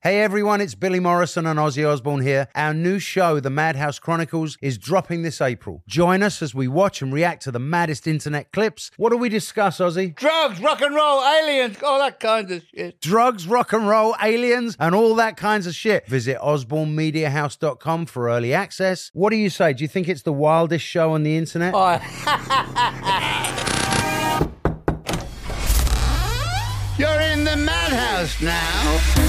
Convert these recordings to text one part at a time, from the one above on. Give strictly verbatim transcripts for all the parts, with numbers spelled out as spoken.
Hey everyone, it's Billy Morrison and Ozzy Osbourne here. Our new show, The Madhouse Chronicles, is dropping this April. Join us as we watch and react to the maddest internet clips. What do we discuss, Ozzy? Drugs, rock and roll, aliens, all that kind of shit. Drugs, rock and roll, aliens, and all that kinds of shit. Visit osborne media house dot com for early access. What do you say? Do you think it's the wildest show on the internet? Oh. You're in the madhouse now.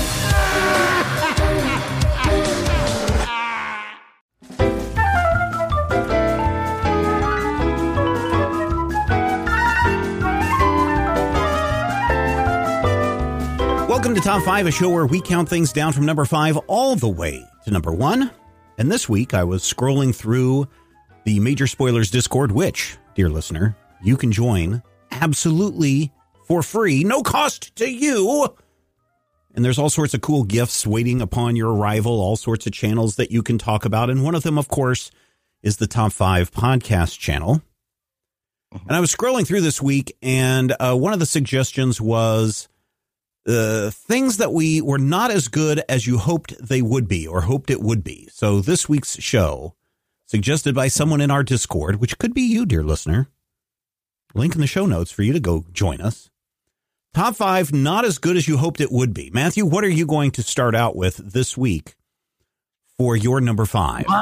Welcome to Top five, a show where we count things down from number five all the way to number one. And this week I was scrolling through the Major Spoilers Discord, which, dear listener, you can join absolutely for free, no cost to you. And there's all sorts of cool gifts waiting upon your arrival, all sorts of channels that you can talk about. And one of them, of course, is the Top five podcast channel. And I was scrolling through this week, and uh, one of the suggestions was uh, things that we were not as good as you hoped they would be or hoped it would be. So this week's show, suggested by someone in our Discord, which could be you, dear listener. Link in the show notes for you to go join us. Top five, not as good as you hoped it would be. Matthew, what are you going to start out with this week for your number five? My,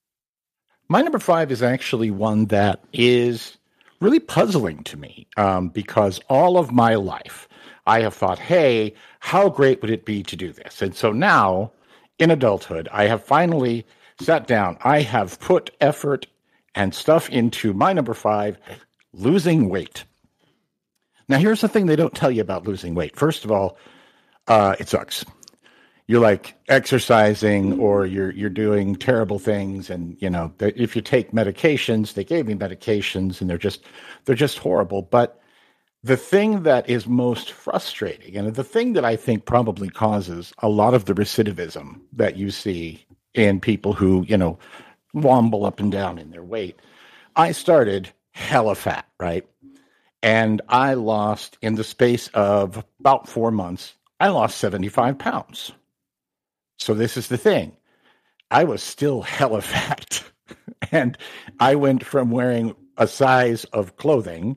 my number five is actually one that is really puzzling to me um, because all of my life I have thought, hey, how great would it be to do this? And so now, in adulthood, I have finally sat down. I have put effort and stuff into my number five, losing weight. Now, here's the thing they don't tell you about losing weight. First of all, uh, it sucks. You're like exercising or you're you're doing terrible things. And, you know, if you take medications, they gave me medications and they're just they're just horrible. But the thing that is most frustrating and the thing that I think probably causes a lot of the recidivism that you see in people who, you know, womble up and down in their weight. I started hella fat, right? And I lost, in the space of about four months, I lost seventy-five pounds. So this is the thing. I was still hella fat. And I went from wearing a size of clothing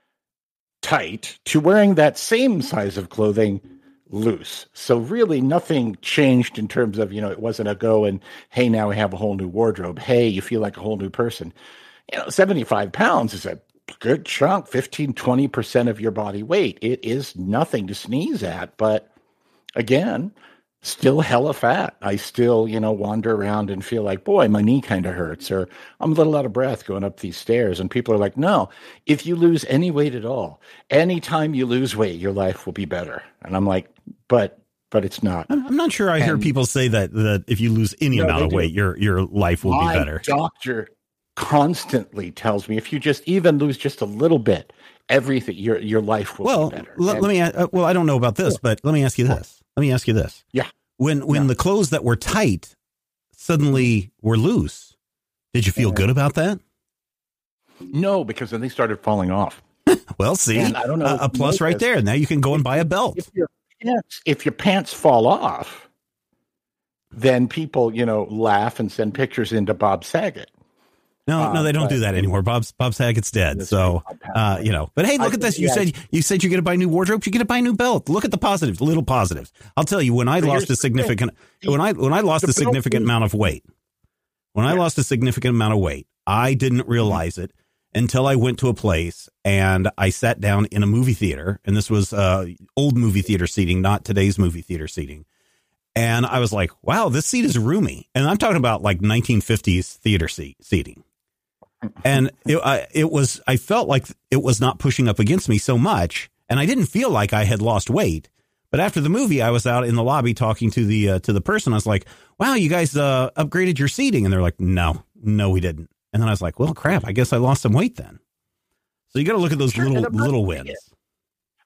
tight to wearing that same size of clothing loose. So really nothing changed in terms of, you know, it wasn't a go and, hey, now we have a whole new wardrobe. Hey, you feel like a whole new person. You know, seventy-five pounds is a good chunk, fifteen, twenty percent of your body weight. It is nothing to sneeze at, but again, still hella fat. I still, you know, wander around and feel like, boy, my knee kind of hurts, or I'm a little out of breath going up these stairs. And people are like, no, if you lose any weight at all, anytime you lose weight, your life will be better. And I'm like, but but it's not. I'm not sure I and, hear people say that that if you lose any no, amount of weight, your your life will my be better. Doctor constantly tells me if you just even lose just a little bit, everything your your life will well, be better. L- let me uh, well, I don't know about this, yeah. but let me ask you this. Let me ask you this. Yeah. When when yeah. the clothes that were tight suddenly were loose, did you feel yeah. good about that? No, because then they started falling off. Well, see, and I don't know uh, a plus right there. Now you can go and buy a belt. If your pants, if your pants fall off, then people, you know, laugh and send pictures into Bob Saget. No, uh, no, they don't but, do that anymore. Bob Bob Saget's dead. So, uh, you know, but hey, look I, at this. You yeah, said you said you get to buy new wardrobe. You get to buy a new belt. Look at the positives, little positives. I'll tell you, when I lost a significant, when I when I lost a significant amount of weight, when I lost a significant amount of weight, I didn't realize it until I went to a place and I sat down in a movie theater. And this was uh, old movie theater seating, not today's movie theater seating. And I was like, wow, this seat is roomy. And I'm talking about like nineteen fifties theater seat seating. And it, I, it was, I felt like it was not pushing up against me so much. And I didn't feel like I had lost weight. But after the movie, I was out in the lobby talking to the, uh, to the person. I was like, wow, you guys uh, upgraded your seating. And they're like, no, no, we didn't. And then I was like, well, crap, I guess I lost some weight then. So you got to look at those little, little wins.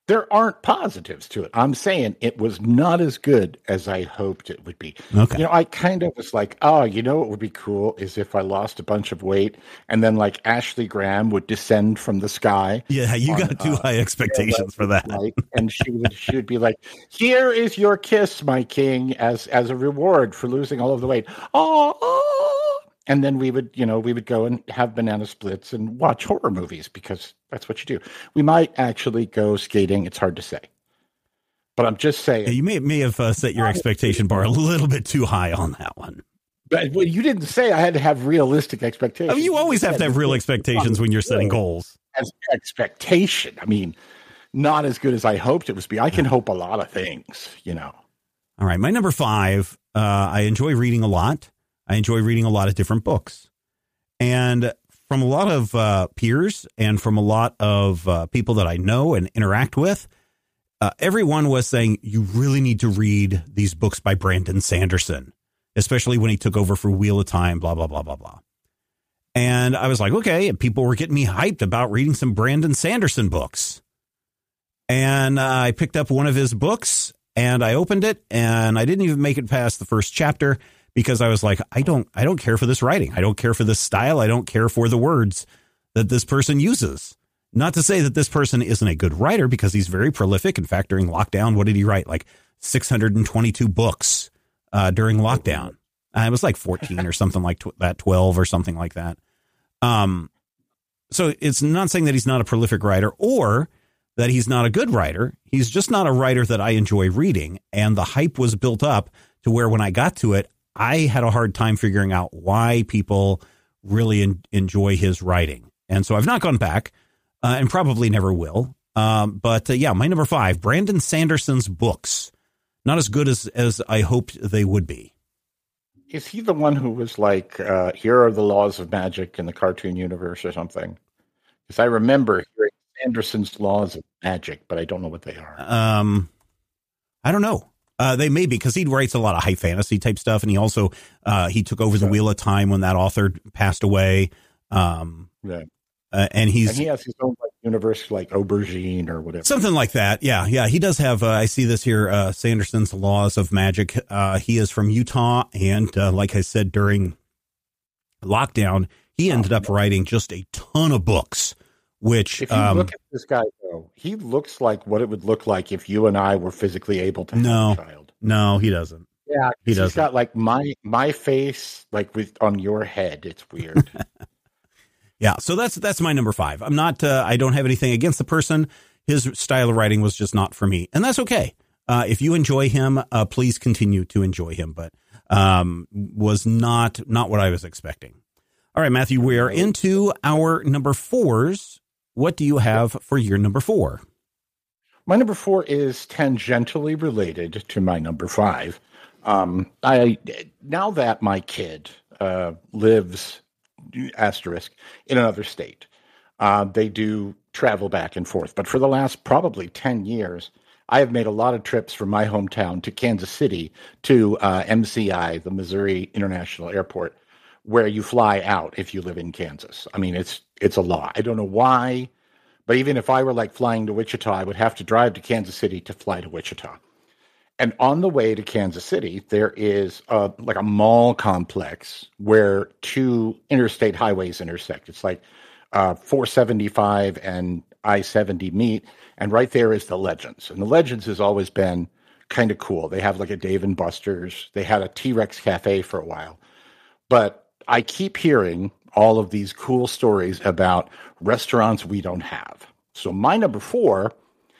there aren't positives to it. I'm saying it was not as good as I hoped it would be. Okay. You know, I kind of was like, oh, you know what would be cool is if I lost a bunch of weight and then like Ashley Graham would descend from the sky. Yeah, you on, got too uh, high expectations for that. Light, and she would she would be like, here is your kiss, my king, as as a reward for losing all of the weight. Oh, oh. And then we would, you know, we would go and have banana splits and watch horror movies because that's what you do. We might actually go skating. It's hard to say. But I'm just saying. Yeah, you may, may have uh, set your expectation bar a little bit too high on that one. But well, you didn't say I had to have realistic expectations. I mean, you always have to have real expectations when you're setting goals. As expectation. I mean, not as good as I hoped it was be. I can hope a lot of things, you know. All right. My number five, uh, I enjoy reading a lot. I enjoy reading a lot of different books. And from a lot of uh, peers and from a lot of uh, people that I know and interact with, uh, everyone was saying, you really need to read these books by Brandon Sanderson, especially when he took over for Wheel of Time, blah, blah, blah, blah, blah. And I was like, okay. And people were getting me hyped about reading some Brandon Sanderson books. And uh, I picked up one of his books and I opened it and I didn't even make it past the first chapter. Because I was like, I don't I don't care for this writing. I don't care for this style. I don't care for the words that this person uses. Not to say that this person isn't a good writer, because he's very prolific. In fact, during lockdown, what did he write? Like six hundred twenty-two books uh, during lockdown. Uh, it was like fourteen or something like tw- that, twelve or something like that. Um, so it's not saying that he's not a prolific writer or that he's not a good writer. He's just not a writer that I enjoy reading. And the hype was built up to where when I got to it, I had a hard time figuring out why people really en- enjoy his writing. And so I've not gone back uh, and probably never will. Um, but uh, yeah, my number five, Brandon Sanderson's books. Not as good as, as I hoped they would be. Is he the one who was like, uh, here are the laws of magic in the cartoon universe or something? Because I remember hearing Sanderson's laws of magic, but I don't know what they are. Um, I don't know. Uh, they may be, because he writes a lot of high fantasy type stuff. And he also, uh, he took over the Wheel of Time when that author passed away. Um, yeah. uh, and he's, and he has his own like universe, like Aubergine or whatever. Something like that. Yeah. Yeah. He does have, uh, I see this here, uh, Sanderson's Laws of Magic. Uh, he is from Utah. And, uh, like I said, during lockdown, he ended up writing just a ton of books. Which, if you um, look at this guy, though, he looks like what it would look like if you and I were physically able to have no, a child. No, he doesn't. Yeah, he doesn't. He's got like my my face, like with on your head. It's weird. Yeah, so that's that's my number five. I'm not. Uh, I don't have anything against the person. His style of writing was just not for me, and that's okay. Uh, if you enjoy him, uh, please continue to enjoy him. But um, was not not what I was expecting. All right, Matthew, we are into our number fours. What do you have for your number four? My number four is tangentially related to my number five. Um, I now that my kid uh, lives asterisk in another state, uh, they do travel back and forth. But for the last probably ten years, I have made a lot of trips from my hometown to Kansas City to uh, M C I, the Missouri International Airport, where you fly out if you live in Kansas. I mean, it's it's a lot. I don't know why, but even if I were like flying to Wichita, I would have to drive to Kansas City to fly to Wichita. And on the way to Kansas City, there is a, like a mall complex where two interstate highways intersect. It's like uh, four seventy-five and I seventy meet, and right there is the Legends. And the Legends has always been kind of cool. They have like a Dave and Buster's. They had a T-Rex cafe for a while. But I keep hearing all of these cool stories about restaurants we don't have. So my number four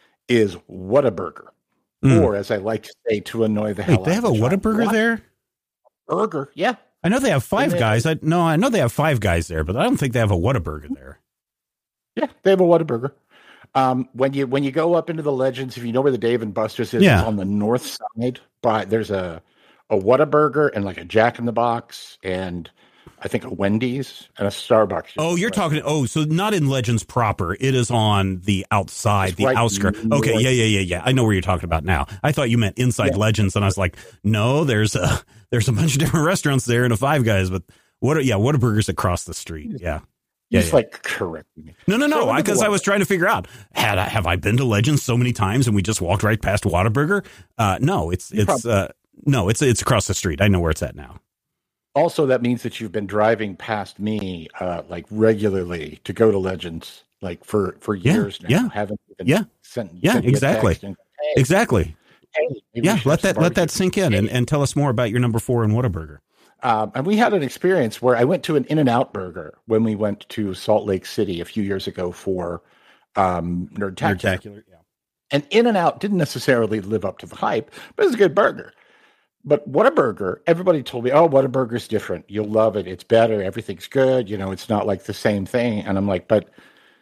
is Whataburger. Mm. Or as I like to say, to annoy the hell Wait, out they have of a the child. Whataburger What? there? Burger, yeah. I know they have Five they, Guys. I no, I know they have Five Guys there, but I don't think they have a Whataburger there. Yeah, they have a Whataburger. Um, when you when you go up into the Legends, if you know where the Dave and Buster's is, Yeah. it's on the north side. But there's a a Whataburger and like a Jack in the Box and I think a Wendy's and a Starbucks. Oh, you're talking. Oh, so not in Legends proper. It is on the outside, It's the right outskirts. north. Okay, yeah, yeah, yeah, yeah. I know where you're talking about now. I thought you meant inside Yeah. Legends, and I was like, no, there's a there's a bunch of different restaurants there and a Five Guys, but what? Are, yeah, Whataburger's across the street. Yeah. Yeah, He's yeah. like correcting me. No, no, no. So Because I was trying to figure out, had I, have I been to Legends so many times and we just walked right past Whataburger? Uh, no, it's, You it's, uh, no, it's, it's across the street. I know where it's at now. Also, that means that you've been driving past me, uh, like regularly to go to Legends, like for, for Yeah, years now. yeah, Haven't even yeah, sent, yeah, sent you a exactly. text and, hey, Exactly. hey, maybe we Yeah. should Let have that, some let that barbecue. sink in and, and tell us more about your number four in Whataburger. Um, and we had an experience where I went to an In-N-Out Burger when we went to Salt Lake City a few years ago for um, Nerdtacular. Yeah. And In-N-Out didn't necessarily live up to the hype, but it was a good burger. But Whataburger, everybody told me, oh, Whataburger's different. You'll love it. It's better. Everything's good. You know, it's not like the same thing. And I'm like, but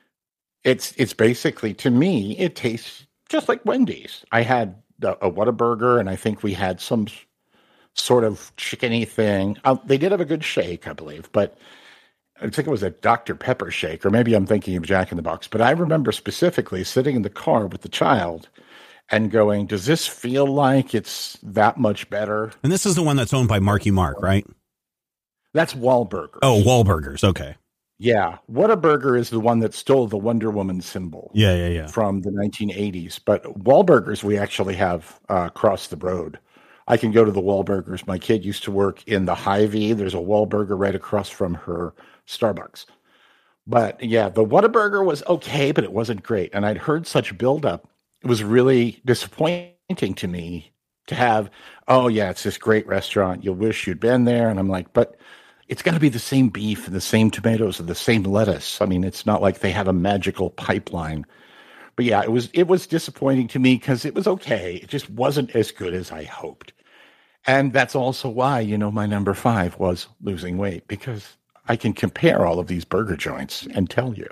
it's it's basically, to me, it tastes just like Wendy's. I had a, a Whataburger, and I think we had some sort of chickeny thing. Uh, they did have a good shake, I believe, but I think it was a Doctor Pepper shake, or maybe I'm thinking of Jack in the Box. But I remember specifically sitting in the car with the child and going, does this feel like it's that much better? And this is the one that's owned by Marky Mark, right? That's Wahlburgers. Oh, Wahlburgers. Okay. Yeah. Whataburger is the one that stole the Wonder Woman symbol Yeah, yeah, yeah. from the nineteen eighties. But Wahlburgers we actually have uh, across the road. I can go to the Wahlburgers. My kid used to work in the Hy-Vee. There's a Wahlburger right across from her Starbucks. But yeah, the Whataburger was okay, but it wasn't great. And I'd heard such buildup. It was really disappointing to me to have, oh yeah, it's this great restaurant. You'll wish you'd been there. And I'm like, but it's got to be the same beef and the same tomatoes and the same lettuce. I mean, it's not like they have a magical pipeline. But yeah, it was it was disappointing to me because it was okay. It just wasn't as good as I hoped. And that's also why, you know, my number five was losing weight, because I can compare all of these burger joints and tell you.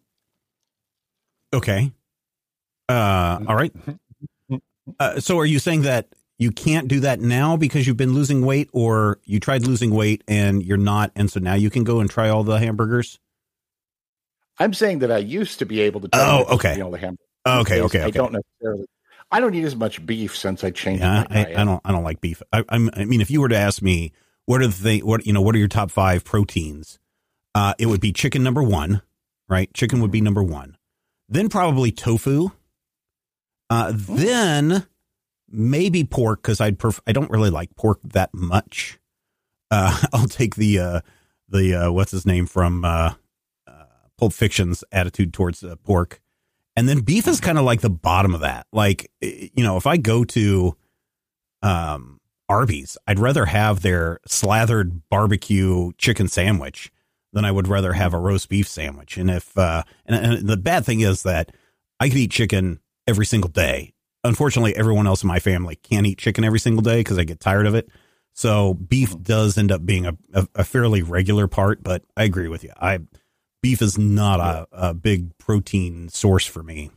Okay. Uh, all right. Uh, so are you saying that you can't do that now because you've been losing weight, or you tried losing weight and you're not, and so now you can go and try all the hamburgers? I'm saying that I used to be able to try Oh, okay. you know, the hamburgers. Okay, okay, I okay. don't necessarily. I don't eat as much beef since I changed Yeah, my I, diet. I don't. I don't like beef. I, I'm, I mean, if you were to ask me, what are the thing, what you know, what are your top five proteins? Uh, it would be chicken number one, right? Chicken would be number one. Then probably tofu. Uh, then maybe pork, because I'd pref- I don't really like pork that much. Uh, I'll take the uh, the uh, what's his name from uh, uh, Pulp Fiction's attitude towards uh, pork. And then beef is kind of like the bottom of that. Like, you know, if I go to um, Arby's, I'd rather have their slathered barbecue chicken sandwich than I would rather have a roast beef sandwich. And if uh, and, and the bad thing is that I could eat chicken every single day. Unfortunately, everyone else in my family can't eat chicken every single day because I get tired of it. So beef does end up being a, a, a fairly regular part. But I agree with you. I Beef is not a, a big protein source for me.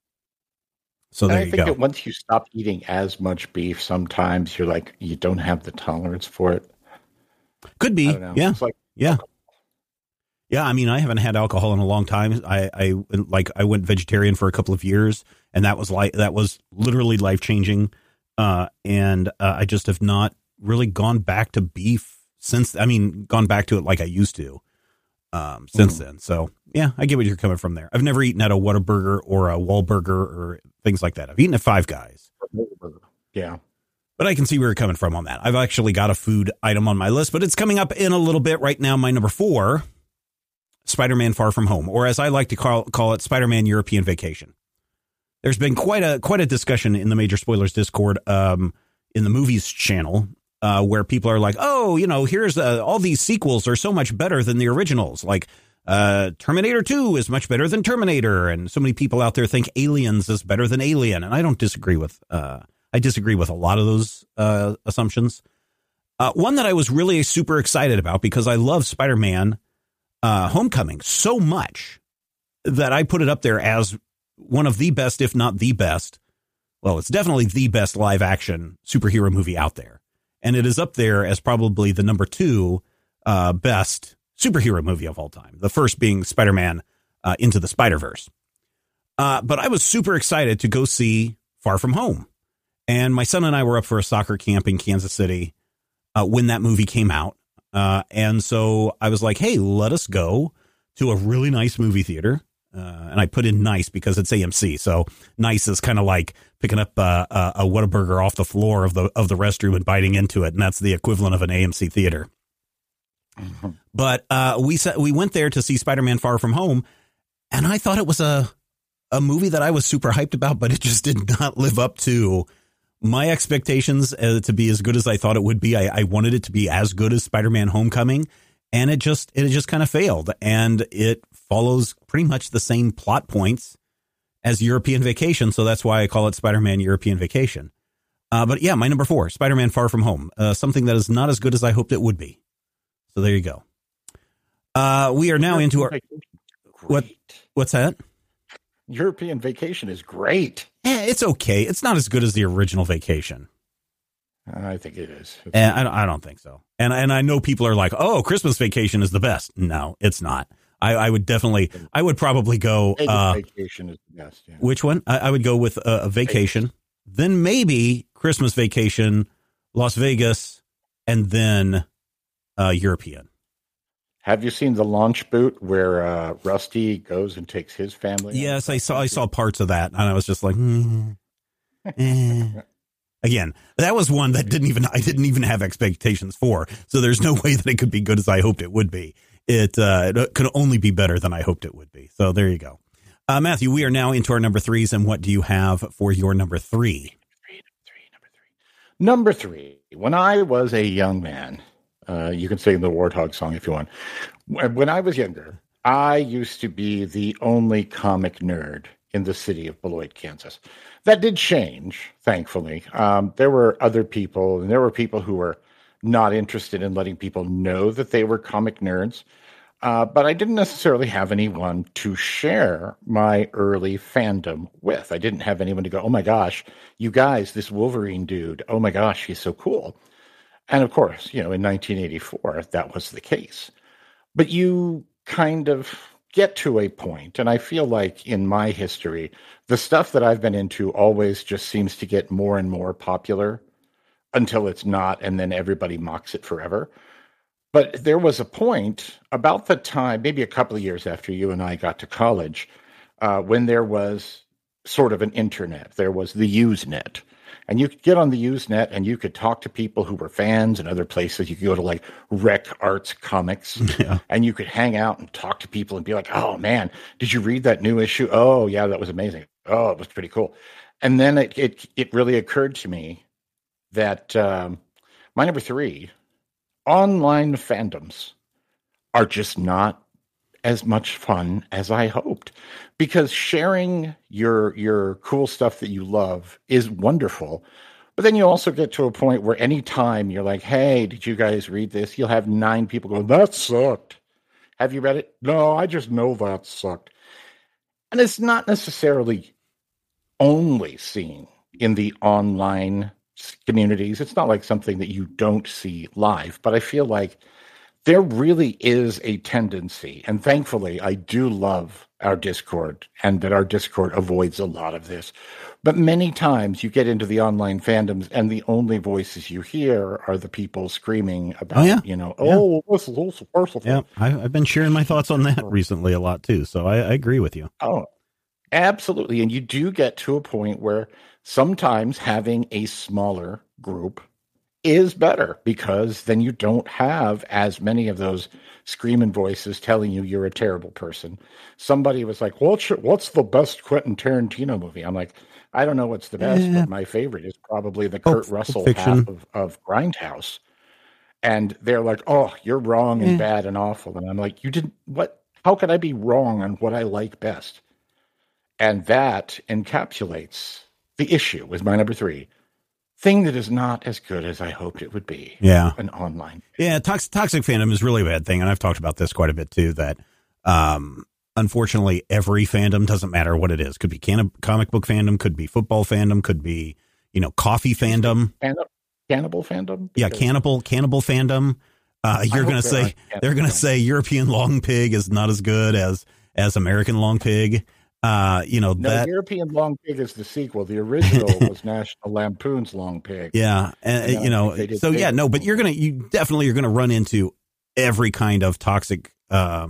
So And there I you think go. that once you stop eating as much beef, sometimes you're like, you don't have the tolerance for it. Could I be. don't know. Yeah. It's like, Yeah. Yeah. I mean, I haven't had alcohol in a long time. I, I like, I went vegetarian for a couple of years, and that was like, that was literally life changing. Uh, and uh, I just have not really gone back to beef since, I mean, gone back to it like I used to. Um, since then. So yeah, I get what you're coming from there. I've never eaten at a Whataburger or a Wahlburger or things like that. I've eaten at Five Guys. yeah. But I can see where you're coming from on that. I've actually got a food item on my list, but it's coming up in a little bit. Right now, my number four, Spider-Man Far From Home, or as I like to call, call it, Spider-Man European Vacation. There's been quite a quite a discussion in the Major Spoilers Discord, um, in the movies channel, Uh, where people are like, oh, you know, here's uh, all these sequels are so much better than the originals. Like uh, Terminator two is much better than Terminator. And so many people out there think Aliens is better than Alien. And I don't disagree with uh, I disagree with a lot of those uh, assumptions. Uh, one that I was really super excited about because I love Spider-Man uh, Homecoming so much that I put it up there as one of the best, if not the best. Well, it's definitely the best live action superhero movie out there. And it is up there as probably the number two uh, best superhero movie of all time. The first being Spider-Man uh, Into the Spider-Verse. Uh, but I was super excited to go see Far From Home. And my son and I were up for a soccer camp in Kansas City uh, when that movie came out. Uh, and so I was like, hey, let us go to a really nice movie theater. Uh, and I put in nice because it's A M C. So nice is kind of like picking up uh, a, a Whataburger off the floor of the of the restroom and biting into it. And that's the equivalent of an A M C theater. Mm-hmm. But uh, we we went there to see Spider-Man Far From Home. And I thought it was a, a movie that I was super hyped about, but it just did not live up to my expectations uh, to be as good as I thought it would be. I, I wanted it to be as good as Spider-Man Homecoming. And it just it just kind of failed, and it follows pretty much the same plot points as European Vacation. So that's why I call it Spider-Man European Vacation. Uh, but yeah, my number four, Spider-Man Far From Home, uh, something that is not as good as I hoped it would be. So there you go. Uh, we are now into our what? What's that? European Vacation is great. Eh, it's okay. It's not as good as the original Vacation. I think it is. And I don't, I don't think so. And and I know people are like, oh, Christmas Vacation is the best. No, it's not. I, I would definitely, I would probably go. Uh, Vacation is the best. Yeah. Which one? I, I would go with a, a Vacation, Vegas. Then maybe Christmas Vacation, Las Vegas, and then uh, European. Have you seen the launch boot where uh, Rusty goes and takes his family? Yes, I saw. I saw parts of that, and I was just like, mm, eh. Again, that was one that didn't even I didn't even have expectations for. So there's no way that it could be good as I hoped it would be. It, uh, it could only be better than I hoped it would be. So there you go. Uh, Matthew, we are now into our number threes. And what do you have for your number three? Number three. When I was a young man, uh, you can sing the Warthog song if you want. When I was younger, I used to be the only comic nerd in the city of Beloit, Kansas. That did change, thankfully. Um, there were other people, and there were people who were not interested in letting people know that they were comic nerds. Uh, but I didn't necessarily have anyone to share my early fandom with. I didn't have anyone to go, oh my gosh, you guys, this Wolverine dude, oh my gosh, he's so cool. And of course, you know, in nineteen eighty-four, that was the case. But you kind of get to a point, and I feel like in my history, the stuff that I've been into always just seems to get more and more popular until it's not, and then everybody mocks it forever. But there was a point about the time, maybe a couple of years after you and I got to college, uh, when there was sort of an internet. There was the Usenet. And you could get on the Usenet and you could talk to people who were fans in other places. You could go to like Rec Arts Comics yeah. and you could hang out and talk to people and be like, oh man, did you read that new issue? Oh yeah, that was amazing. Oh, it was pretty cool. And then it it, it really occurred to me that um, my number three, online fandoms are just not as much fun as I hoped, because sharing your your cool stuff that you love is wonderful. But then you also get to a point where anytime you're like, hey, did you guys read this? You'll have nine people go, that sucked. Have you read it? No, I just know that sucked. And it's not necessarily only seen in the online communities. It's not like something that you don't see live, but I feel like there really is a tendency, and thankfully I do love our Discord and that our Discord avoids a lot of this. But many times you get into the online fandoms and the only voices you hear are the people screaming about, oh, yeah. you know, yeah. oh, this is also merciful. Yeah, I've been sharing my thoughts on that recently a lot too. So I, I agree with you. Oh, absolutely. And you do get to a point where sometimes having a smaller group is better, because then you don't have as many of those screaming voices telling you you're a terrible person. Somebody was like, well, what's the best Quentin Tarantino movie? I'm like, I don't know what's the best, yeah. but my favorite is probably the Kurt oh, Russell fiction. half of, of Grindhouse. And they're like, oh, you're wrong and yeah. bad and awful. And I'm like, you didn't, what, how could I be wrong on what I like best? And that encapsulates the issue with my number three. Thing that is not as good as I hoped it would be. Yeah. An online. Yeah. Toxic, toxic fandom is really a bad thing. And I've talked about this quite a bit too, that, um, unfortunately every fandom, doesn't matter what it is. Could be can- comic book fandom, could be football fandom, could be, you know, coffee fandom. Cannibal, cannibal fandom? Yeah. Cannibal, cannibal fandom. Uh, you're going to say, they're going to say European long pig is not as good as, as American long pig. Uh, you know, no, that European Long Pig is the sequel. The original was National Lampoon's Long Pig. Yeah. And, you know, you know so yeah, no, but you're going to, you definitely are going to run into every kind of toxic, um,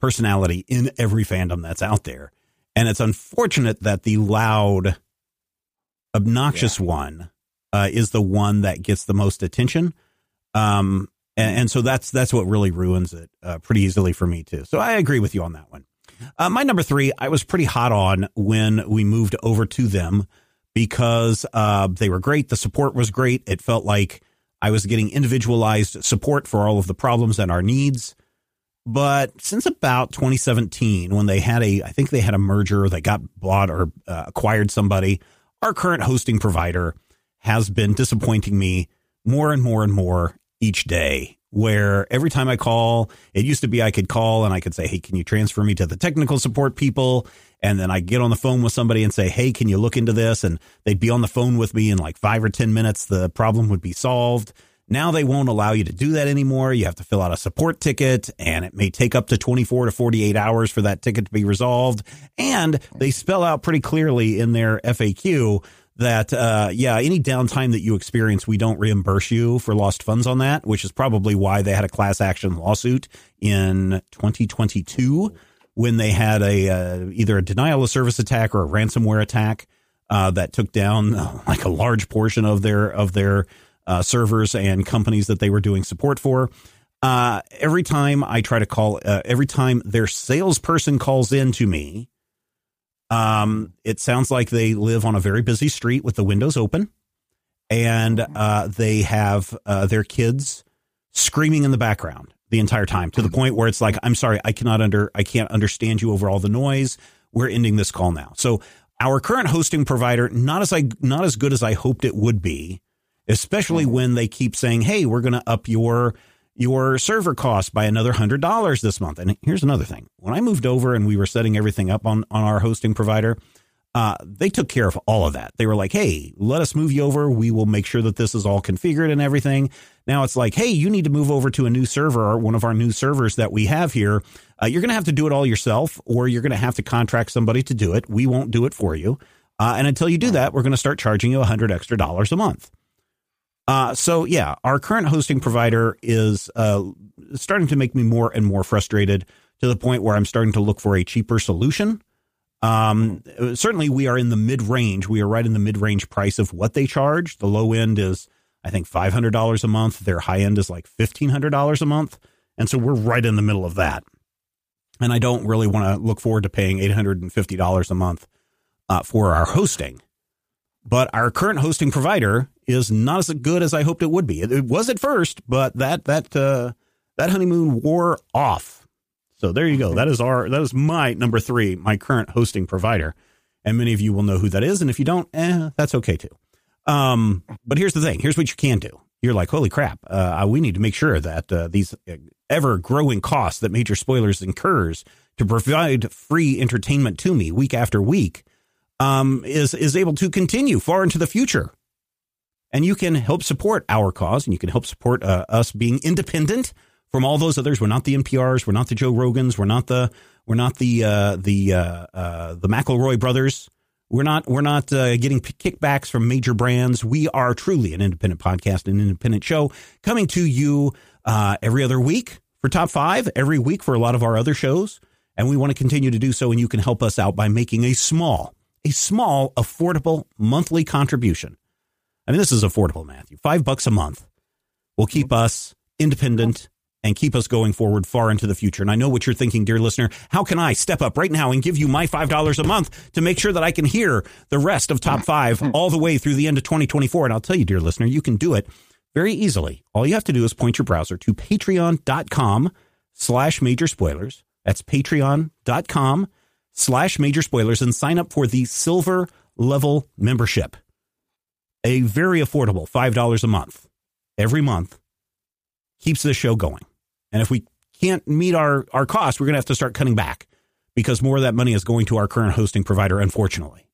personality in every fandom that's out there. And it's unfortunate that the loud, obnoxious yeah. one uh, is the one that gets the most attention. Um, and, and so that's that's what really ruins it uh, pretty easily for me, too. So I agree with you on that one. Uh, my number three, I was pretty hot on when we moved over to them because uh, they were great. The support was great. It felt like I was getting individualized support for all of the problems and our needs. But since about twenty seventeen, when they had a, I think they had a merger, they got bought or uh, acquired somebody, our current hosting provider has been disappointing me more and more and more each day, where every time I call, it used to be I could call and I could say, hey, can you transfer me to the technical support people? And then I get on the phone with somebody and say, hey, can you look into this? And they'd be on the phone with me in like five or ten minutes. The problem would be solved. Now they won't allow you to do that anymore. You have to fill out a support ticket, and it may take up to twenty-four to forty-eight hours for that ticket to be resolved. And they spell out pretty clearly in their F A Q that, uh, yeah, any downtime that you experience, we don't reimburse you for lost funds on that, which is probably why they had a class action lawsuit in twenty twenty-two when they had a uh, either a denial of service attack or a ransomware attack uh, that took down uh, like a large portion of their of their Uh, servers and companies that they were doing support for. Uh, every time I try to call, uh, every time their salesperson calls in to me, um, it sounds like they live on a very busy street with the windows open, and uh, they have uh, their kids screaming in the background the entire time, to the point where it's like, I'm sorry, I cannot under, I can't understand you over all the noise. We're ending this call now. So our current hosting provider, not as I, not as good as I hoped it would be. Especially when they keep saying, hey, we're going to up your your server cost by another one hundred dollars this month. And here's another thing. When I moved over and we were setting everything up on, on our hosting provider, uh, they took care of all of that. They were like, hey, let us move you over. We will make sure that this is all configured and everything. Now it's like, hey, you need to move over to a new server, one of our new servers that we have here. Uh, you're going to have to do it all yourself, or you're going to have to contract somebody to do it. We won't do it for you. Uh, and until you do that, we're going to start charging you one hundred extra dollars a month. Uh, so, yeah, our current hosting provider is uh, starting to make me more and more frustrated, to the point where I'm starting to look for a cheaper solution. Um, certainly, we are in the mid range. We are right in the mid range price of what they charge. The low end is, I think, five hundred dollars a month. Their high end is like fifteen hundred dollars a month. And so we're right in the middle of that. And I don't really want to look forward to paying eight hundred fifty dollars a month uh, for our hosting. But our current hosting provider is not as good as I hoped it would be. It, it was at first, but that that uh, that honeymoon wore off. So there you go. That is our that is my number three, my current hosting provider. And many of you will know who that is. And if you don't, eh, that's okay too. Um, but here's the thing. Here's what you can do. You're like, holy crap. Uh, we need to make sure that uh, these ever growing costs that Major Spoilers incurs to provide free entertainment to me week after week um, is, is able to continue far into the future. And you can help support our cause, and you can help support uh, us being independent from all those others. We're not the N P Rs. We're not the Joe Rogans. We're not the we're not the uh, the uh, uh, the McElroy brothers. We're not we're not uh, getting kickbacks from major brands. We are truly an independent podcast, an independent show coming to you uh, every other week for Top Five, every week for a lot of our other shows. And we want to continue to do so. And you can help us out by making a small, a small, affordable monthly contribution. I mean, this is affordable, Matthew. Five bucks a month will keep us independent and keep us going forward far into the future. And I know what you're thinking, dear listener. How can I step up right now and give you my five dollars a month to make sure that I can hear the rest of Top Five all the way through the end of twenty twenty-four? And I'll tell you, dear listener, you can do it very easily. All you have to do is point your browser to patreon.com slash major spoilers. That's patreon.com slash major spoilers and sign up for the silver level membership. A very affordable five dollars a month every month keeps this show going. And if we can't meet our, our costs, we're going to have to start cutting back because more of that money is going to our current hosting provider, unfortunately.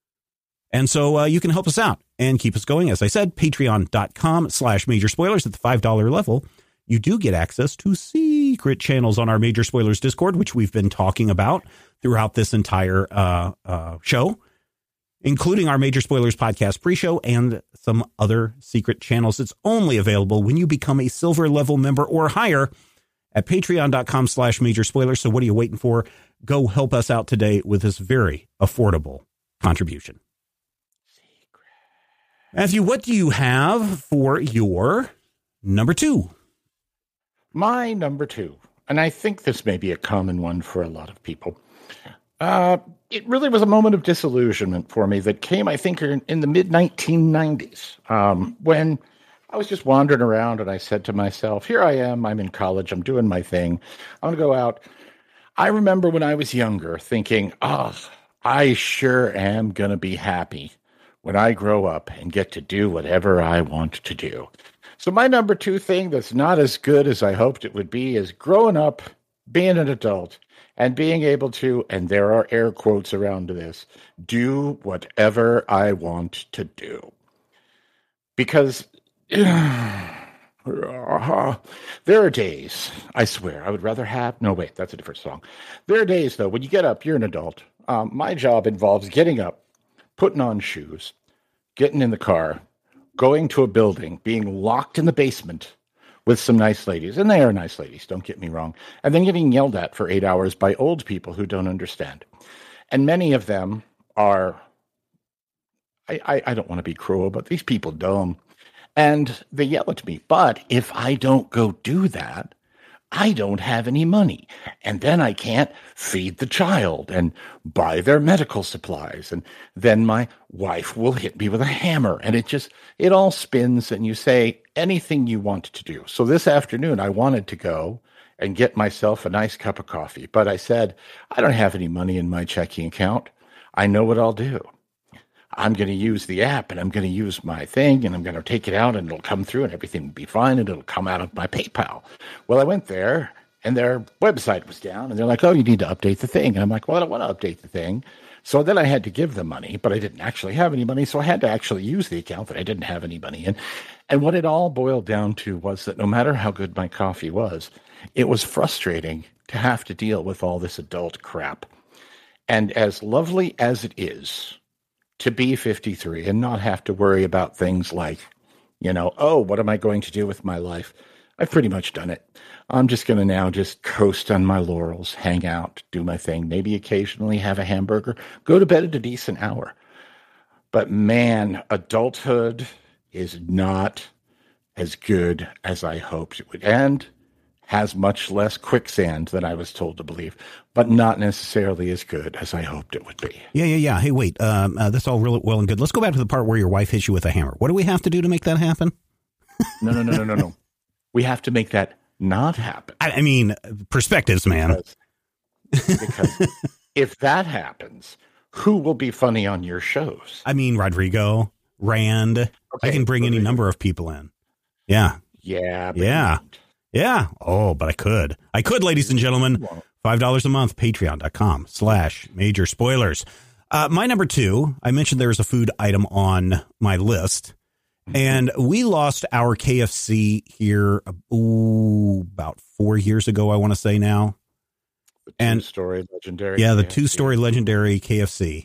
And so uh, you can help us out and keep us going. As I said, patreon.com slash major spoilers at the five dollars level. You do get access to secret channels on our Major Spoilers Discord, which we've been talking about throughout this entire uh, uh, show, including our Major Spoilers podcast pre-show and some other secret channels. It's only available when you become a silver level member or higher at patreon.com slash major spoilers. So what are you waiting for? Go help us out today with this very affordable contribution. Matthew, what do you have for your number two? My number two, and I think this may be a common one for a lot of people. Uh, it really was a moment of disillusionment for me that came, I think, in, in the mid nineteen nineties, um, when I was just wandering around and I said to myself, here I am, I'm in college, I'm doing my thing, I'm going to go out. I remember when I was younger thinking, oh, I sure am going to be happy when I grow up and get to do whatever I want to do. So my number two thing that's not as good as I hoped it would be is growing up, being an adult, and being able to, and there are air quotes around this, do whatever I want to do. Because uh, there are days, I swear, I would rather have, no, wait, that's a different song. There are days, though, when you get up, you're an adult. Um, my job involves getting up, putting on shoes, getting in the car, going to a building, being locked in the basement with some nice ladies, and they are nice ladies, don't get me wrong, and then getting yelled at for eight hours by old people who don't understand. And many of them are, I, I, I don't want to be cruel, but these people dumb, and they yell at me. But if I don't go do that, I don't have any money, and then I can't feed the child and buy their medical supplies, and then my wife will hit me with a hammer, and it just, it all spins, and you say anything you want to do. So this afternoon, I wanted to go and get myself a nice cup of coffee, but I said, I don't have any money in my checking account. I know what I'll do. I'm going to use the app, and I'm going to use my thing, and I'm going to take it out, and it'll come through, and everything will be fine, and it'll come out of my PayPal. Well, I went there, and their website was down, and they're like, oh, you need to update the thing. And I'm like, well, I don't want to update the thing. So then I had to give them money, but I didn't actually have any money, so I had to actually use the account that I didn't have any money in. And what it all boiled down to was that no matter how good my coffee was, it was frustrating to have to deal with all this adult crap. And as lovely as it is to be fifty-three and not have to worry about things like, you know, oh, what am I going to do with my life? I've pretty much done it. I'm just going to now just coast on my laurels, hang out, do my thing, maybe occasionally have a hamburger, go to bed at a decent hour. But man, adulthood is not as good as I hoped it would, and has much less quicksand than I was told to believe, but not necessarily as good as I hoped it would be. Yeah, yeah, yeah. Hey, wait, um, uh, that's all really well and good. Let's go back to the part where your wife hits you with a hammer. What do we have to do to make that happen? No, no, no, no, no, no. We have to make that not happen. I, I mean, perspectives, man. Because, because if that happens, who will be funny on your shows? I mean, Rodrigo, Rand. Okay, I can bring Rodrigo. Any number of people in. Yeah. Yeah. Yeah. Yeah. Oh, but I could. I could, ladies and gentlemen. five dollars a month, patreon.com slash major spoilers. Uh, my number two, I mentioned there was a food item on my list. And we lost our K F C here ooh, about four years ago, I want to say now. The and two-story legendary. Yeah, the K F C. two-story legendary K F C.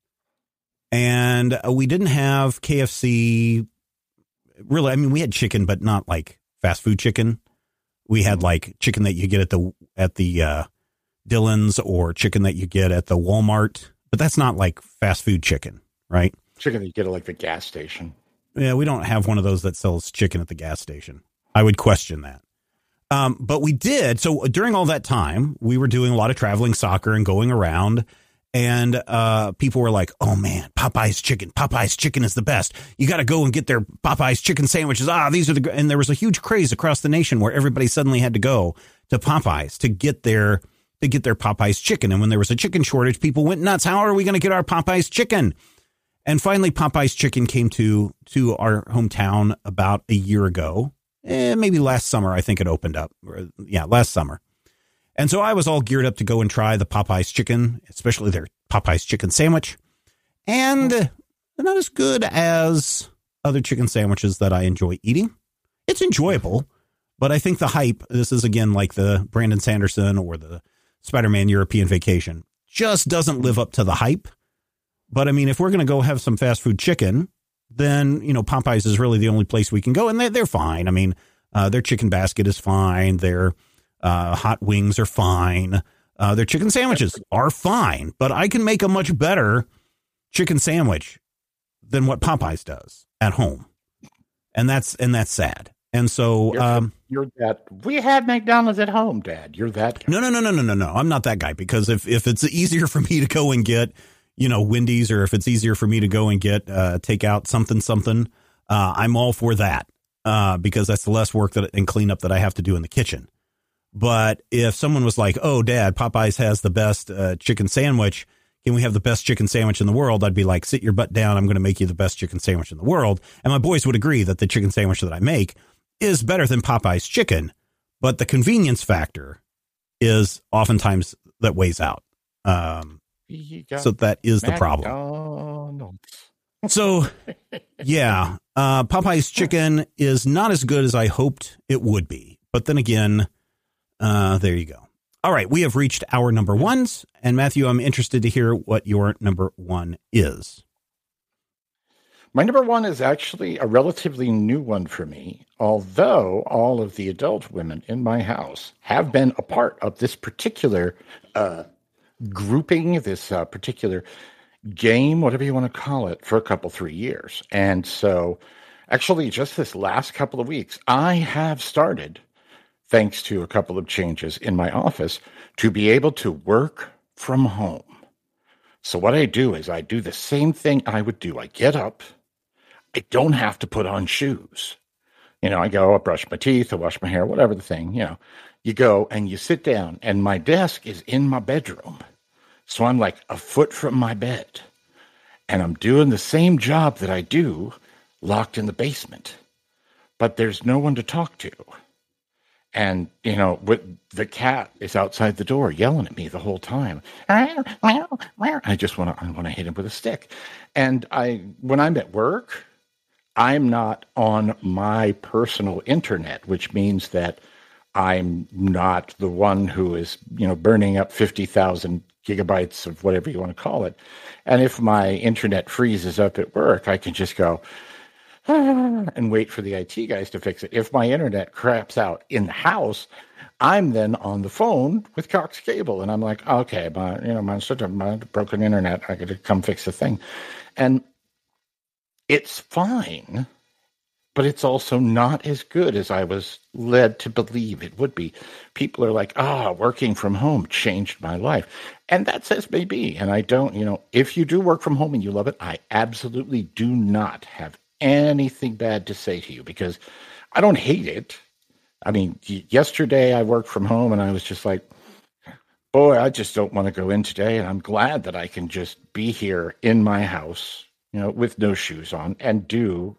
And we didn't have K F C. Really, I mean, we had chicken, but not like fast food chicken. We had like chicken that you get at the at the uh, Dillon's or chicken that you get at the Walmart. But that's not like fast food chicken, right? Chicken that you get at like the gas station. Yeah, we don't have one of those that sells chicken at the gas station. I would question that. Um, but we did. So during all that time, we were doing a lot of traveling soccer and going around. And uh, people were like, oh, man, Popeye's chicken. Popeye's chicken is the best. You got to go and get their Popeye's chicken sandwiches. Ah, these are the. And there was a huge craze across the nation where everybody suddenly had to go to Popeye's to get their to get their Popeye's chicken. And when there was a chicken shortage, people went nuts. How are we going to get our Popeye's chicken? And finally, Popeye's chicken came to to our hometown about a year ago. Eh, maybe last summer, I think it opened up. Or, yeah, last summer. And so I was all geared up to go and try the Popeye's chicken, especially their Popeye's chicken sandwich. And they're not as good as other chicken sandwiches that I enjoy eating. It's enjoyable, but I think the hype, this is again like the Brandon Sanderson or the Spider-Man European Vacation, just doesn't live up to the hype. But I mean, if we're going to go have some fast food chicken, then, you know, Popeye's is really the only place we can go. And they're, they're fine. I mean, uh, their chicken basket is fine. Their Uh, hot wings are fine. Uh, their chicken sandwiches are fine, but I can make a much better chicken sandwich than what Popeyes does at home. And that's, and that's sad. And so, you're, um, you're that, we had McDonald's at home, Dad. You're that guy. No, no, no, no, no, no, no. I'm not that guy, because if, if it's easier for me to go and get, you know, Wendy's, or if it's easier for me to go and get, uh, take out something, something, uh, I'm all for that, uh, because that's the less work that and cleanup that I have to do in the kitchen. But if someone was like, oh, Dad, Popeyes has the best, uh, chicken sandwich. Can we have the best chicken sandwich in the world? I'd be like, sit your butt down. I'm going to make you the best chicken sandwich in the world. And my boys would agree that the chicken sandwich that I make is better than Popeye's chicken, but the convenience factor is oftentimes that weighs out. Um, so that is the problem. So, yeah, uh, Popeye's chicken is not as good as I hoped it would be. But then again, uh, there you go. All right, we have reached our number ones. And Matthew, I'm interested to hear what your number one is. My number one is actually a relatively new one for me, although all of the adult women in my house have been a part of this particular uh, grouping, this uh, particular game, whatever you want to call it, for a couple, three years. And so actually just this last couple of weeks, I have started, thanks to a couple of changes in my office, to be able to work from home. So what I do is I do the same thing I would do. I get up. I don't have to put on shoes. You know, I go, I brush my teeth, I wash my hair, whatever the thing, you know. You go and you sit down, and my desk is in my bedroom. So I'm like a foot from my bed. And I'm doing the same job that I do locked in the basement. But there's no one to talk to. And, you know, with, the cat is outside the door yelling at me the whole time. I just want to I want to hit him with a stick. And I when I'm at work, I'm not on my personal internet, which means that I'm not the one who is, you know, burning up fifty thousand gigabytes of whatever you want to call it. And if my internet freezes up at work, I can just go and wait for the I T guys to fix it. If my internet craps out in the house, I'm then on the phone with Cox Cable, and I'm like, okay, my, you know, my, my broken internet, I got to come fix the thing. And it's fine, but it's also not as good as I was led to believe it would be. People are like, ah, oh, working from home changed my life. And that says maybe. And I don't, you know, if you do work from home and you love it, I absolutely do not have anything bad to say to you, because I don't hate it. I mean, yesterday I worked from home and I was just like, boy, I just don't want to go in today. And I'm glad that I can just be here in my house, you know, with no shoes on and do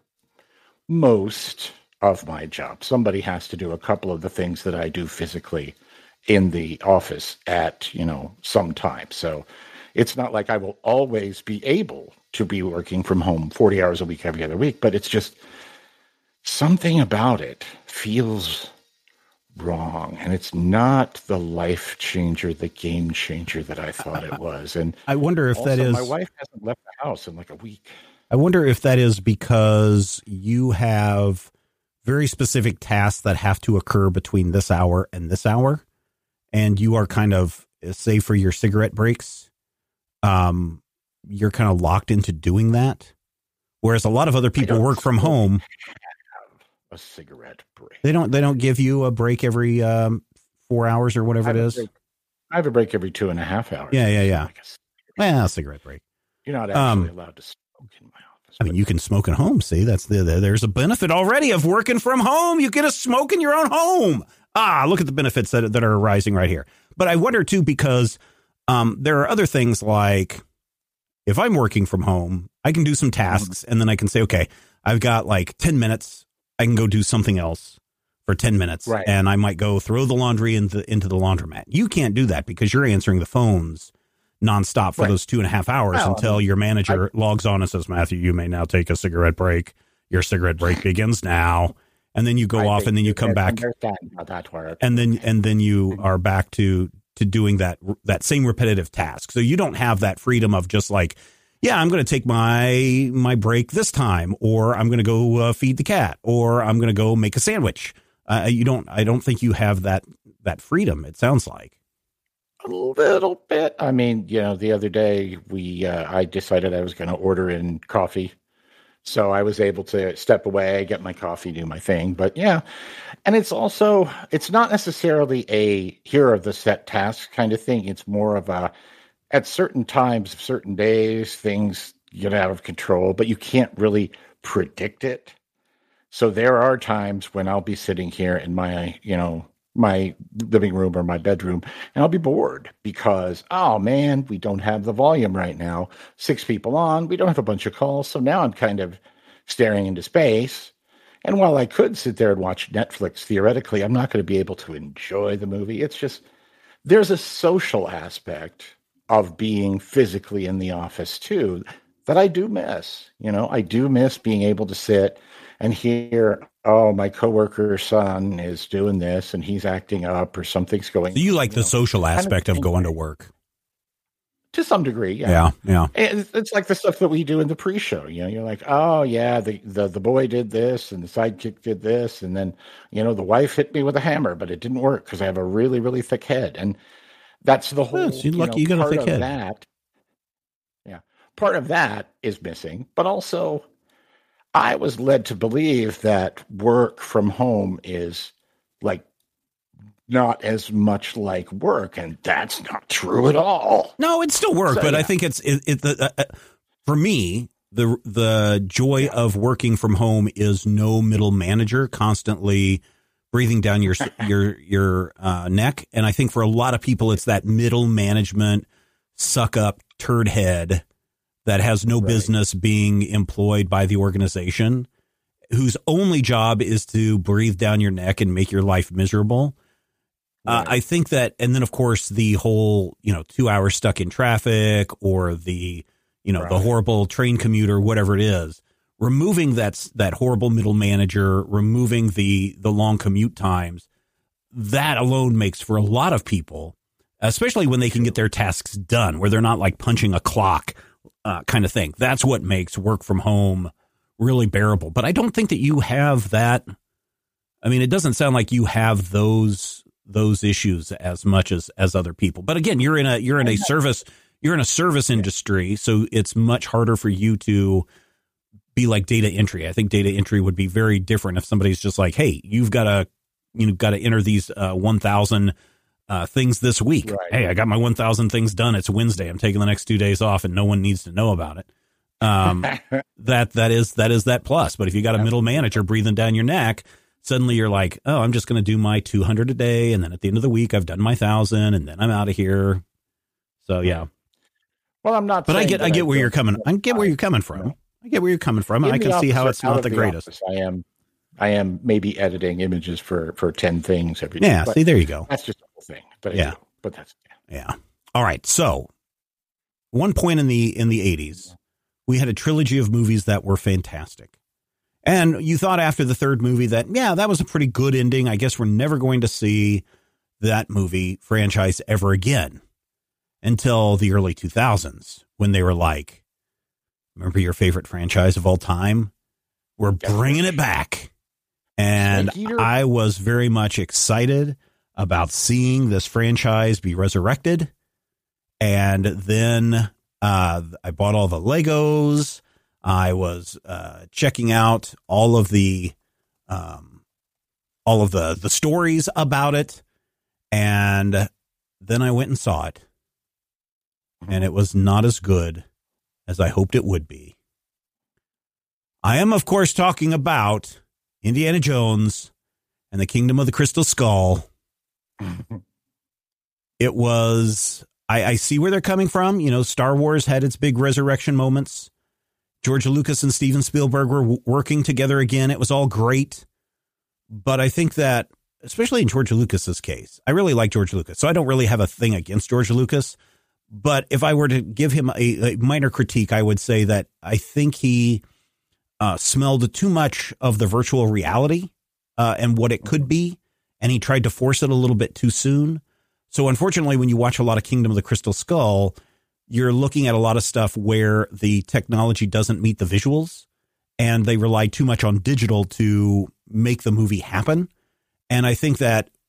most of my job. Somebody has to do a couple of the things that I do physically in the office at, you know, some time. So it's not like I will always be able to be working from home forty hours a week every other week, but it's just something about it feels wrong, and it's not the life changer, the game changer that I thought it was. And I wonder if also, that is my wife hasn't left the house in like a week. I wonder if that is because you have very specific tasks that have to occur between this hour and this hour, and you are kind of, say for your cigarette breaks, um, you're kind of locked into doing that. Whereas a lot of other people work from home. A cigarette break. They don't. They don't give you a break every um, four hours or whatever it is. Break, I have a break every two and a half hours. Yeah, yeah, yeah. Like a well, cigarette break. You're not actually um, allowed to smoke in my office. I mean, you can smoke at home. See, that's the, the there's a benefit already of working from home. You get to smoke in your own home. Ah, look at the benefits that that are arising right here. But I wonder too, because um, there are other things like if I'm working from home, I can do some tasks and then I can say, okay, I've got like ten minutes. I can go do something else for ten minutes, right. And I might go throw the laundry into, into the laundromat. You can't do that because you're answering the phones nonstop for right. those two and a half hours well, until I mean, your manager I, logs on and says, Matthew, you may now take a cigarette break. Your cigarette break begins now. And then you go I off and then you come back. How that works. And then and then you are back to to doing that that same repetitive task. So you don't have that freedom of just like, yeah, I'm going to take my my break this time, or I'm going to go uh, feed the cat, or I'm going to go make a sandwich. Uh, you don't. I don't think you have that that freedom, it sounds like. A little bit. I mean, you know, the other day we uh, I decided I was going to order in coffee. So I was able to step away, get my coffee, do my thing. But yeah, and it's also, it's not necessarily a here are the set tasks kind of thing. It's more of a, at certain times, certain days, things get out of control, but you can't really predict it. So there are times when I'll be sitting here in my, you know, my living room or my bedroom, and I'll be bored because, oh man, we don't have the volume right now. Six people on, we don't have a bunch of calls. So now I'm kind of staring into space. And while I could sit there and watch Netflix, theoretically, I'm not going to be able to enjoy the movie. It's just, there's a social aspect of being physically in the office too that I do miss. You know, I do miss being able to sit and hear, oh, my coworker's son is doing this and he's acting up or something's going on. So you like the know, social aspect of going to work? To some degree, yeah. Yeah, yeah. It's, it's like the stuff that we do in the pre-show. You know, you're like, oh, yeah, the, the, the boy did this and the sidekick did this. And then, you know, the wife hit me with a hammer, but it didn't work because I have a really, really thick head. And that's the whole, yes, you're you lucky know, you got a part thick of head. that. Yeah. Part of that is missing, but also I was led to believe that work from home is like not as much like work, and that's not true at all. No, it's still work, so, but yeah. I think it's it, it the, uh, for me the the joy yeah. of working from home is no middle manager constantly breathing down your your your uh, neck, and I think for a lot of people it's that middle management suck up turd head that has no right. business being employed by the organization, whose only job is to breathe down your neck and make your life miserable. Right. Uh, I think that, and then of course the whole, you know, two hours stuck in traffic or the, you know, right. the horrible train commute or whatever it is, removing that, that horrible middle manager, removing the, the long commute times, that alone makes for a lot of people, especially when they can get their tasks done, where they're not like punching a clock uh, kind of thing. That's what makes work from home really bearable. But I don't think that you have that. I mean, it doesn't sound like you have those those issues as much as as other people. But again, you're in a you're in a service you're in a service industry, so it's much harder for you to be like data entry. I think data entry would be very different if somebody's just like, hey, you've got to you know got to enter these uh, one thousand uh, things this week. Right. Hey, I got my one thousand things done. It's Wednesday. I'm taking the next two days off, and no one needs to know about it. Um, that that is that is that plus. But if you got a middle manager breathing down your neck, suddenly you're like, oh, I'm just going to do my two hundred a day. And then at the end of the week, I've done my thousand and then I'm out of here. So, yeah. Well, I'm not, but I get, I get I where you're coming. I get where you're coming from. I get where you're coming from. And I can see how it's not the greatest. Office, I am, I am maybe editing images for, for ten things every day. Yeah. See, there you go. That's just a whole thing. But yeah. Do, but that's, yeah. yeah. All right. So one point in the, in the eighties, we had a trilogy of movies that were fantastic. And you thought after the third movie that, yeah, that was a pretty good ending. I guess we're never going to see that movie franchise ever again until the early two thousands when they were like, remember your favorite franchise of all time? We're bringing it back. And I was very much excited about seeing this franchise be resurrected. And then uh, I bought all the Legos. I was uh, checking out all of the um, all of the, the stories about it. And then I went and saw it. And it was not as good as I hoped it would be. I am, of course, talking about Indiana Jones and the Kingdom of the Crystal Skull. It was, I, I see where they're coming from. You know, Star Wars had its big resurrection moments. George Lucas and Steven Spielberg were w- working together again. It was all great. But I think that, especially in George Lucas's case, I really like George Lucas. So I don't really have a thing against George Lucas. But if I were to give him a, a minor critique, I would say that I think he uh, smelled too much of the virtual reality uh, and what it could be. And he tried to force it a little bit too soon. So unfortunately, when you watch a lot of Kingdom of the Crystal Skull, you're looking at a lot of stuff where the technology doesn't meet the visuals and they rely too much on digital to make the movie happen. And I think that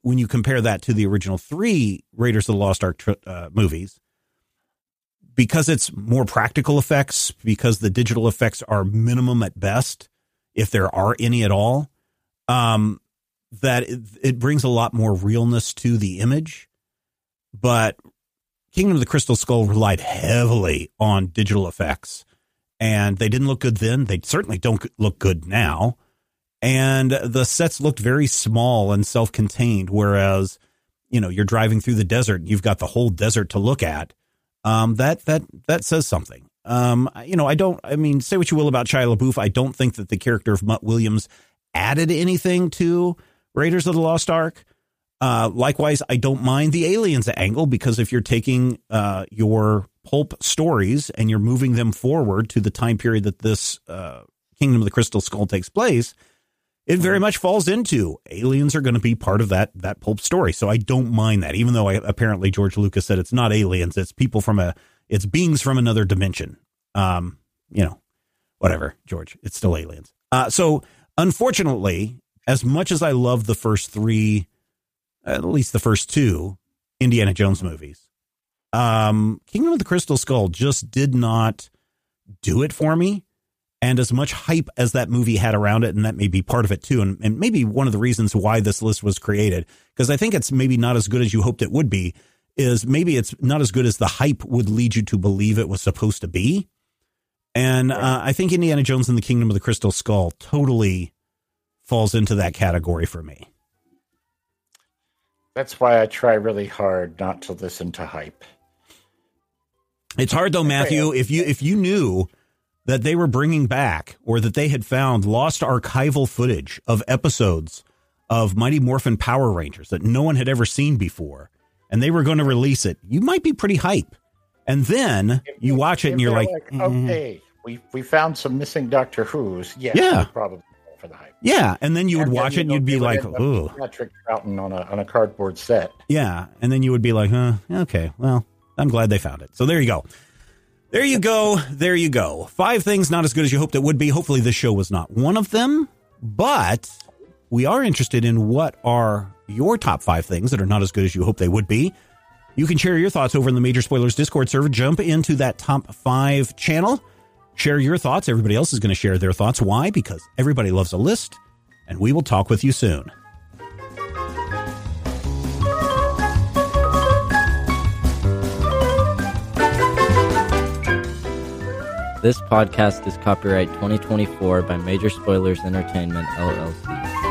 when you compare that to the original three Raiders of the Lost Ark uh, movies, because it's more practical effects, because the digital effects are minimum at best, if there are any at all, um, that it, it brings a lot more realness to the image. But Kingdom of the Crystal Skull relied heavily on digital effects, and they didn't look good then. They certainly don't look good now. And the sets looked very small and self-contained, whereas, you know, you're driving through the desert, you've got the whole desert to look at. Um, that that that says something. Um, you know, I don't, I mean, say what you will about Shia LaBeouf. I don't think that the character of Mutt Williams added anything to Raiders of the Lost Ark. Uh, likewise, I don't mind the aliens angle, because if you're taking uh, your pulp stories and you're moving them forward to the time period that this uh, Kingdom of the Crystal Skull takes place, it very much falls into aliens are going to be part of that that pulp story. So I don't mind that, even though I, apparently George Lucas said it's not aliens, it's people from a, it's beings from another dimension. Um, you know, whatever, George, it's still aliens. Uh, so unfortunately, as much as I love the first three, at least the first two Indiana Jones movies, um, Kingdom of the Crystal Skull just did not do it for me. And as much hype as that movie had around it, and that may be part of it too, and, and maybe one of the reasons why this list was created, because I think it's maybe not as good as you hoped it would be, is maybe it's not as good as the hype would lead you to believe it was supposed to be. And uh, I think Indiana Jones and the Kingdom of the Crystal Skull totally falls into that category for me. That's why I try really hard not to listen to hype. It's hard though, Matthew. If you if you knew that they were bringing back, or that they had found lost archival footage of episodes of Mighty Morphin Power Rangers that no one had ever seen before, and they were going to release it, you might be pretty hype. And then if you watch it and you're like, like mm-hmm. okay, we we found some missing Doctor Who's. Yeah, yeah. probably for the hype. Yeah, and then you would and watch it and you'd be like, ooh. Patrick Troughton on a, on a cardboard set. Yeah, and then you would be like, huh, okay, well, I'm glad they found it. So there you go. There you go. There you go. Five things not as good as you hoped it would be. Hopefully this show was not one of them, but we are interested in what are your top five things that are not as good as you hope they would be. You can share your thoughts over in the Major Spoilers Discord server. Jump into that top five channel. Share your thoughts. Everybody else is going to share their thoughts. Why? Because everybody loves a list, and we will talk with you soon. This podcast is copyright twenty twenty-four by Major Spoilers Entertainment, L L C.